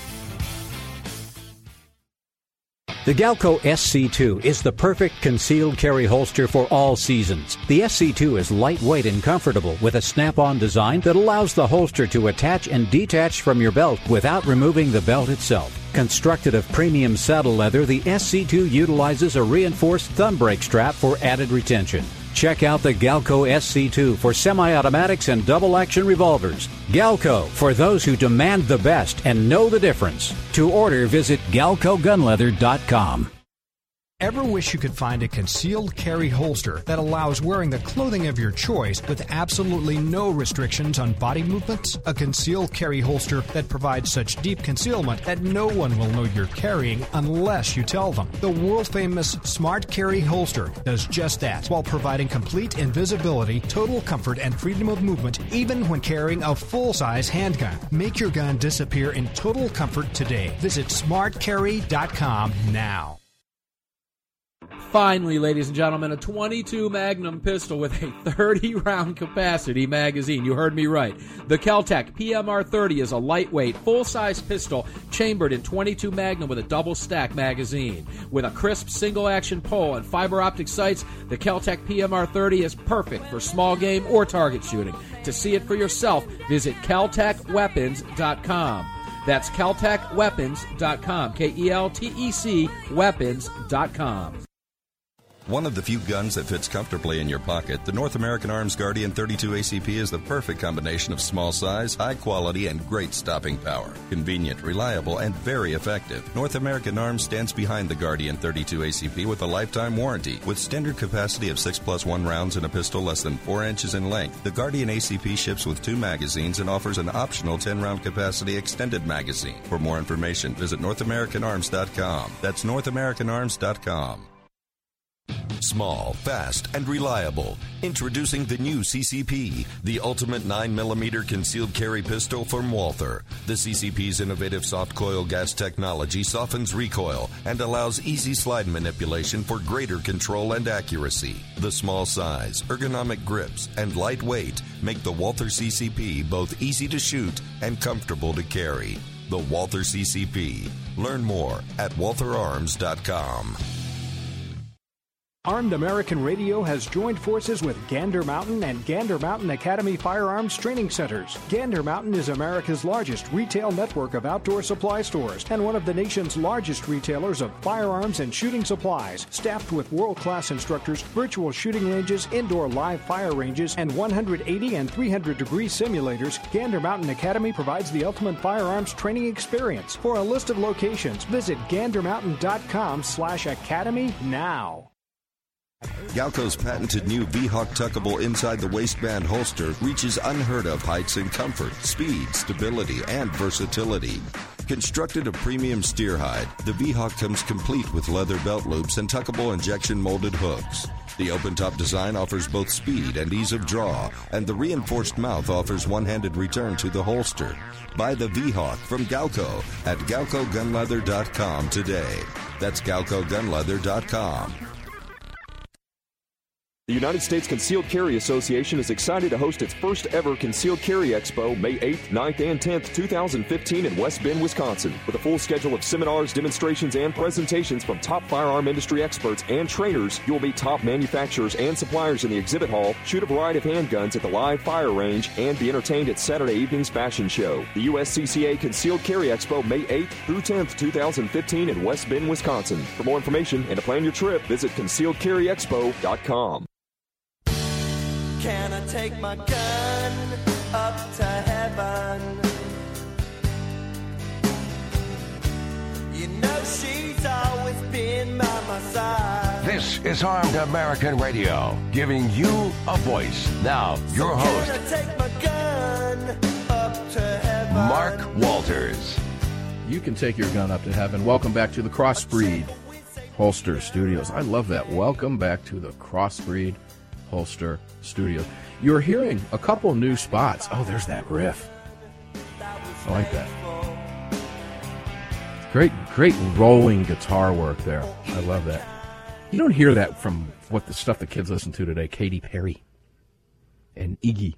The Galco S C two is the perfect concealed carry holster for all seasons. The S C two is lightweight and comfortable with a snap-on design that allows the holster to attach and detach from your belt without removing the belt itself. Constructed of premium saddle leather, the S C two utilizes a reinforced thumb brake strap for added retention. Check out the Galco S C two for semi-automatics and double-action revolvers. Galco, for those who demand the best and know the difference. To order, visit galco gun leather dot com. Ever wish you could find a concealed carry holster that allows wearing the clothing of your choice with absolutely no restrictions on body movements? A concealed carry holster that provides such deep concealment that no one will know you're carrying unless you tell them. The world-famous Smart Carry holster does just that while providing complete invisibility, total comfort, and freedom of movement even when carrying a full-size handgun. Make your gun disappear in total comfort today. Visit smart carry dot com now. Finally, ladies and gentlemen, a twenty-two Magnum pistol with a thirty round capacity magazine. You heard me right. The Kel-Tec P M R thirty is a lightweight, full-size pistol chambered in twenty-two Magnum with a double-stack magazine. With a crisp single-action pole and fiber optic sights, the Kel-Tec P M R thirty is perfect for small game or target shooting. To see it for yourself, visit Kel Tec Weapons dot com. That's Kel Tec Weapons dot com. K E L T E C Weapons dot com. One of the few guns that fits comfortably in your pocket, the North American Arms Guardian thirty-two A C P is the perfect combination of small size, high quality, and great stopping power. Convenient, reliable, and very effective. North American Arms stands behind the Guardian thirty-two A C P with a lifetime warranty. With standard capacity of six plus one rounds in a pistol less than four inches in length, the Guardian A C P ships with two magazines and offers an optional ten round capacity extended magazine. For more information, visit North American Arms dot com. That's North American Arms dot com. Small, fast, and reliable. Introducing the new C C P, the ultimate nine millimeter concealed carry pistol from Walther. The C C P's innovative soft coil gas technology softens recoil and allows easy slide manipulation for greater control and accuracy. The small size, ergonomic grips, and light weight make the Walther C C P both easy to shoot and comfortable to carry. The Walther C C P. Learn more at Walther Arms dot com. Armed American Radio has joined forces with Gander Mountain and Gander Mountain Academy Firearms Training Centers. Gander Mountain is America's largest retail network of outdoor supply stores and one of the nation's largest retailers of firearms and shooting supplies. Staffed with world-class instructors, virtual shooting ranges, indoor live fire ranges, and one hundred eighty and three hundred degree simulators, Gander Mountain Academy provides the ultimate firearms training experience. For a list of locations, visit gander mountain dot com slash academy now. Galco's patented new V-Hawk tuckable inside the waistband holster reaches unheard of heights in comfort, speed, stability, and versatility. Constructed of premium steer hide, the V-Hawk comes complete with leather belt loops and tuckable injection molded hooks. The open-top design offers both speed and ease of draw, and the reinforced mouth offers one-handed return to the holster. Buy the V-Hawk from Galco at galco gun leather dot com today. That's galco gun leather dot com. The United States Concealed Carry Association is excited to host its first ever Concealed Carry Expo May eighth, ninth, and tenth, twenty fifteen in West Bend, Wisconsin. With a full schedule of seminars, demonstrations, and presentations from top firearm industry experts and trainers, you will meet top manufacturers and suppliers in the exhibit hall, shoot a variety of handguns at the live fire range, and be entertained at Saturday evening's fashion show. The U S C C A Concealed Carry Expo May eighth through tenth, twenty fifteen in West Bend, Wisconsin. For more information and to plan your trip, visit concealed carry expo dot com. Can I take my gun up to heaven? You know she's always been by my side. This is Armed American Radio, giving you a voice. Now, your so host, can I take my gun up to heaven? Mark Walters. You can take your gun up to heaven. Welcome back to the Crossbreed Holster Studios. I love that. Welcome back to the Crossbreed Holster Studios. You're hearing a couple new spots. Oh, there's that riff. I like that. Great, great rolling guitar work there. I love that. You don't hear that from what the stuff the kids listen to today. Katy Perry and Iggy.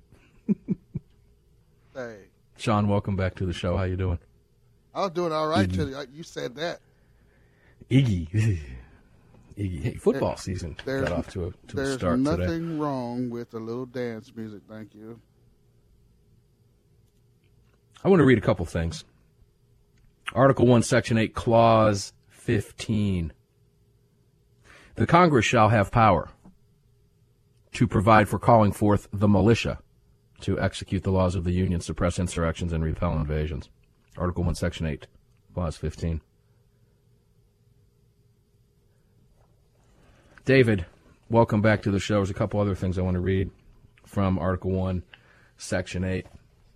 Hey. Sean, welcome back to the show. How you doing? I was doing all right Iggy. till you said that. Iggy. Iggy. Hey, football there, season got off to a, to a start today. today. There's nothing wrong with a little dance music, thank you. I want to read a couple things. Article one, Section eight, Clause fifteen. The Congress shall have power to provide for calling forth the militia to execute the laws of the Union, suppress insurrections, and repel invasions. Article one, Section eight, Clause fifteen. David, welcome back to the show. There's a couple other things I want to read from Article one, Section eight.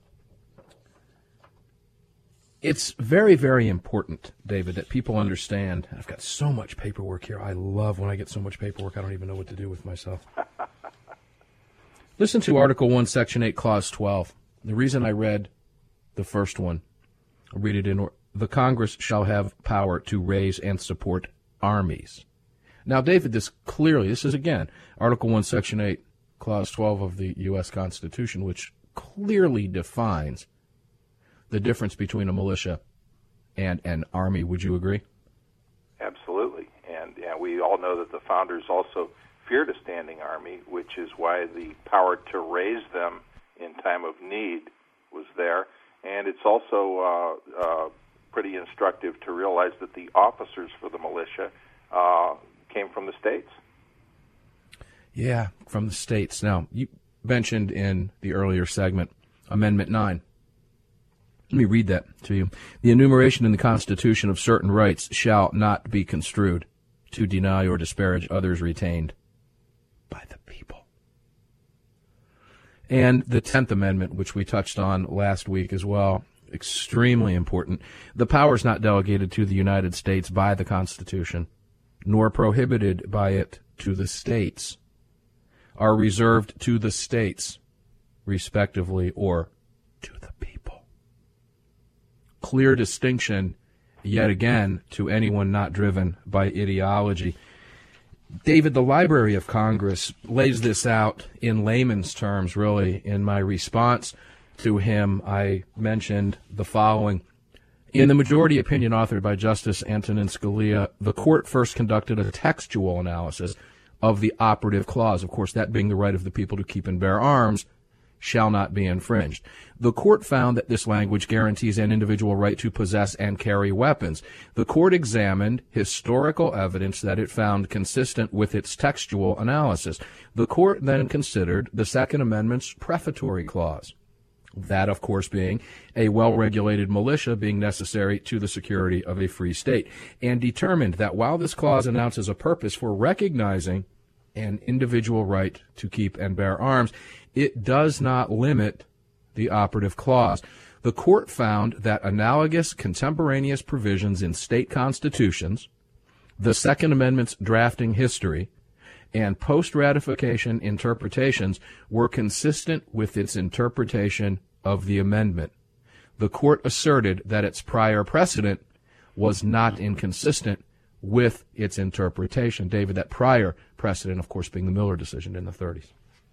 It's very, very important, David, that people understand. I've got so much paperwork here. I love when I get so much paperwork, I don't even know what to do with myself. Listen to Article one, Section eight, Clause twelve. The reason I read the first one, I'll read it in order. The Congress shall have power to raise and support armies Now, David, this clearly, this is, again, Article one, Section eight, Clause twelve of the U S Constitution, which clearly defines the difference between a militia and an army. Would you agree? Absolutely. And yeah, we all know that the founders also feared a standing army, which is why the power to raise them in time of need was there. And it's also uh, uh, pretty instructive to realize that the officers for the militia uh, came from the states. Yeah, from the states. Now, you mentioned in the earlier segment Amendment nine. Let me read that to you. The enumeration in the Constitution of certain rights shall not be construed to deny or disparage others retained by the people. And the tenth Amendment, which we touched on last week as well, extremely important. The powers not delegated to the United States by the Constitution, nor prohibited by it to the states, are reserved to the states, respectively, or to the people. Clear distinction, yet again, to anyone not driven by ideology. David, the Library of Congress lays this out in layman's terms, really. In my response to him, I mentioned the following. In the majority opinion authored by Justice Antonin Scalia, the court first conducted a textual analysis of the operative clause, of course, that being the right of the people to keep and bear arms, shall not be infringed. The court found that this language guarantees an individual right to possess and carry weapons. The court examined historical evidence that it found consistent with its textual analysis. The court then considered the Second Amendment's prefatory clause, that, of course, being a well-regulated militia being necessary to the security of a free state, and determined that while this clause announces a purpose for recognizing an individual right to keep and bear arms, it does not limit the operative clause. The court found that analogous contemporaneous provisions in state constitutions, the Second Amendment's drafting history, and post-ratification interpretations were consistent with its interpretation of the amendment. The court asserted that its prior precedent was not inconsistent with its interpretation. David, that prior precedent, of course, being the Miller decision in the thirties.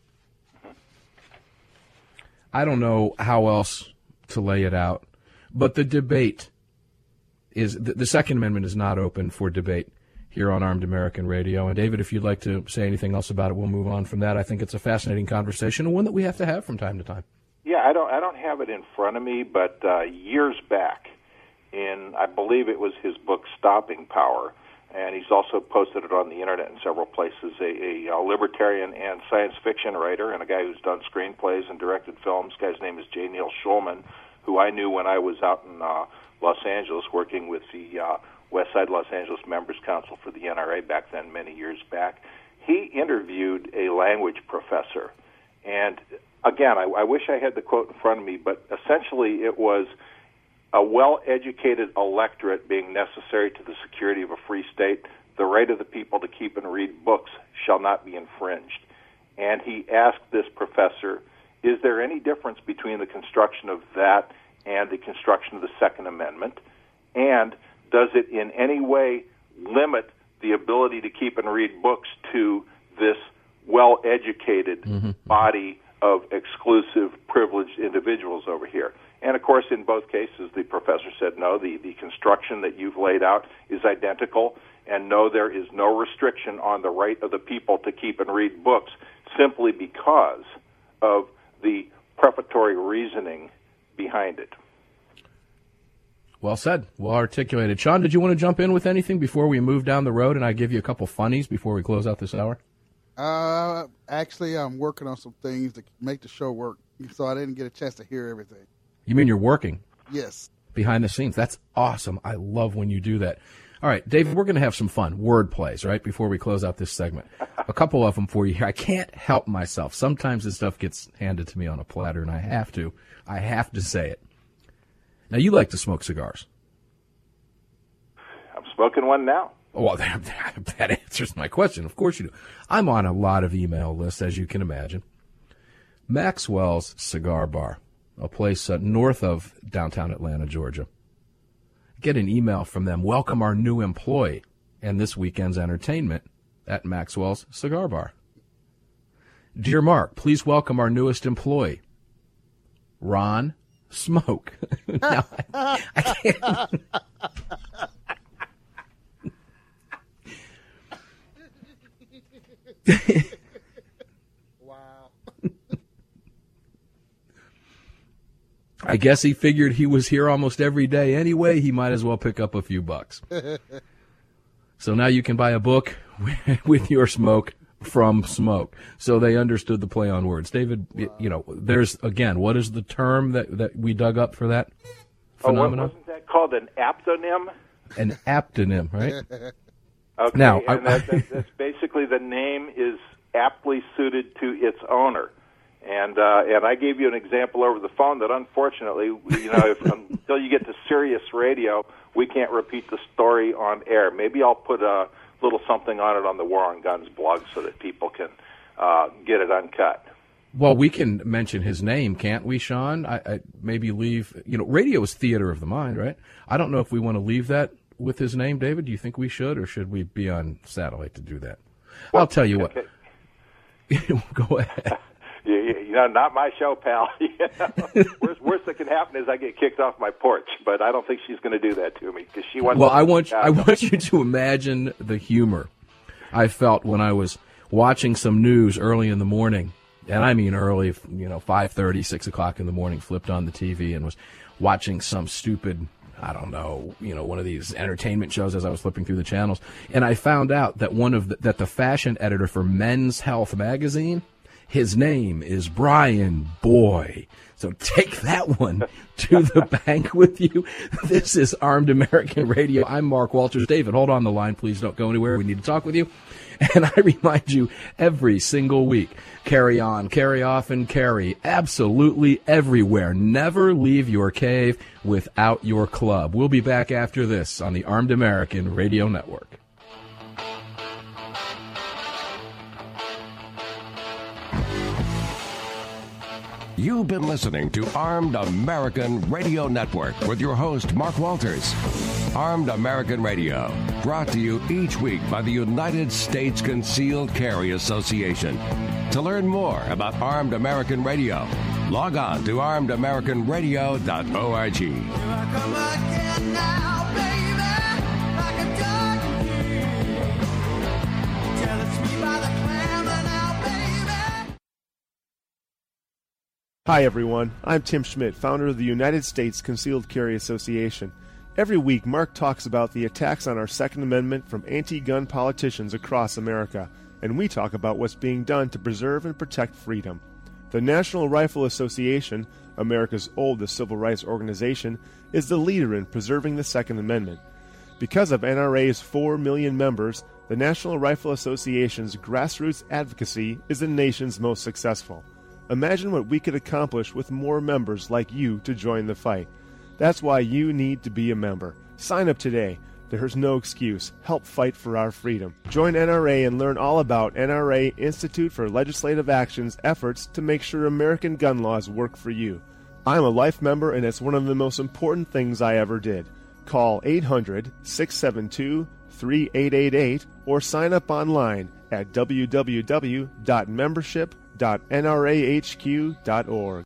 I don't know how else to lay it out, but the debate is, the, the Second Amendment is not open for debate here on Armed American Radio. And David, if you'd like to say anything else about it, we'll move on from that. I think it's a fascinating conversation, and one that we have to have from time to time. Yeah, I don't I don't have it in front of me, but uh, years back, in, I believe it was his book, Stopping Power, and he's also posted it on the Internet in several places, a, a, a libertarian and science fiction writer and a guy who's done screenplays and directed films. This guy's name is J. Neil Schulman, who I knew when I was out in uh, Los Angeles working with the uh, West Side Los Angeles Members Council for the N R A back then, many years back. He interviewed a language professor, and again, I, I wish I had the quote in front of me, but essentially it was a well-educated electorate being necessary to the security of a free state. The right of the people to keep and read books shall not be infringed. And he asked this professor, is there any difference between the construction of that and the construction of the Second Amendment? And does it in any way limit the ability to keep and read books to this well-educated mm-hmm. body of exclusive, privileged individuals over here? And, of course, in both cases, the professor said, no, the, the construction that you've laid out is identical, and no, there is no restriction on the right of the people to keep and read books simply because of the prefatory reasoning behind it. Well said. Well articulated. Sean, did you want to jump in with anything before we move down the road and I give you a couple funnies before we close out this hour? Uh, actually, I'm working on some things to make the show work, so I didn't get a chance to hear everything. You mean you're working? Yes. Behind the scenes. That's awesome. I love when you do that. All right, David, we're going to have some fun word plays, right, before we close out this segment. A couple of them for you here. I can't help myself. Sometimes this stuff gets handed to me on a platter, and I have to. I have to say it. Now, you like to smoke cigars. I'm smoking one now. Oh, well, that, that answers my question. Of course you do. I'm on a lot of email lists, as you can imagine. Maxwell's Cigar Bar, a place uh, north of downtown Atlanta, Georgia. Get an email from them. Welcome our new employee and this weekend's entertainment at Maxwell's Cigar Bar. Dear Mark, please welcome our newest employee, Ron Smoke. Now, I, I can't. Wow. I guess he figured he was here almost every day anyway. He might as well pick up a few bucks. So now you can buy a book with your smoke from Smoke. So they understood the play on words. David, wow. you know, there's, again, what is the term that, that we dug up for that phenomenon? Oh, wasn't that called an aptonym? An aptonym, right? Okay, now, and I, that, that, that's basically the name is aptly suited to its owner. And uh, and I gave you an example over the phone that unfortunately, you know, if, until you get to Sirius Radio, we can't repeat the story on air. Maybe I'll put a little something on it on the War on Guns blog so that people can uh, get it uncut. Well, we can mention his name, can't we, Sean? I, I maybe leave, you know, radio is theater of the mind, right? I don't know if we want to leave that with his name, David. Do you think we should, or should we be on satellite to do that? Well, I'll tell you what. Okay. Go ahead. You, you know, not my show, pal. You know? worst, worst that can happen is I get kicked off my porch, but I don't think she's going to do that to me because she wants. Well, I want you, I want you to imagine the humor I felt when I was watching some news early in the morning, and I mean early, you know, five thirty, six o'clock in the morning. Flipped on the T V and was watching some stupid, I don't know, you know, one of these entertainment shows as I was flipping through the channels, and I found out that one of the, that the fashion editor for Men's Health magazine, his name is Brian Boy. So take that one to the bank with you. This is Armed American Radio. I'm Mark Walters. David, hold on the line. Please don't go anywhere. We need to talk with you. And I remind you every single week, carry on, carry off, and carry absolutely everywhere. Never leave your cave without your club. We'll be back after this on the Armed American Radio Network. You've been listening to Armed American Radio Network with your host, Mark Walters. Armed American Radio, brought to you each week by the United States Concealed Carry Association. To learn more about Armed American Radio, log on to armed american radio dot org. Hi, everyone. I'm Tim Schmidt, founder of the United States Concealed Carry Association. Every week, Mark talks about the attacks on our Second Amendment from anti-gun politicians across America, and we talk about what's being done to preserve and protect freedom. The National Rifle Association, America's oldest civil rights organization, is the leader in preserving the Second Amendment. Because of N R A's four million members, the National Rifle Association's grassroots advocacy is the nation's most successful. Imagine what we could accomplish with more members like you to join the fight. That's why you need to be a member. Sign up today. There's no excuse. Help fight for our freedom. Join N R A and learn all about N R A Institute for Legislative Action's efforts to make sure American gun laws work for you. I'm a life member, and it's one of the most important things I ever did. Call eight hundred, six seven two, three eight eight eight or sign up online at w w w dot membership dot n r a h q dot org.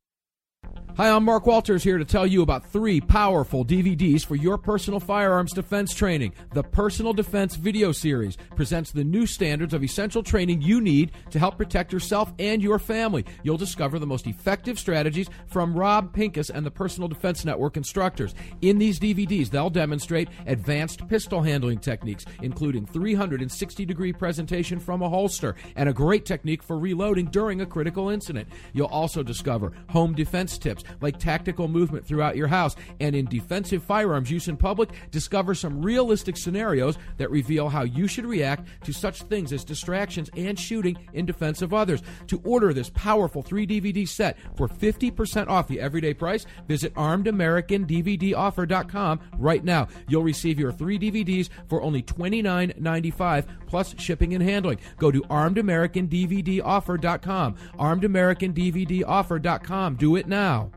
Hi, I'm Mark Walters here to tell you about three powerful D V Ds for your personal firearms defense training. The Personal Defense Video Series presents the new standards of essential training you need to help protect yourself and your family. You'll discover the most effective strategies from Rob Pincus and the Personal Defense Network instructors. In these D V Ds, they'll demonstrate advanced pistol handling techniques, including three hundred sixty degree presentation from a holster and a great technique for reloading during a critical incident. You'll also discover home defense tips like tactical movement throughout your house, and in defensive firearms use in public, discover some realistic scenarios that reveal how you should react to such things as distractions and shooting in defense of others. To order this powerful three D V D set for fifty percent off the everyday price, visit armed american d v d offer dot com right now. You'll receive your three D V Ds for only twenty-nine ninety-five plus shipping and handling. Go to armed american d v d offer dot com. armed american d v d offer dot com. Do it now.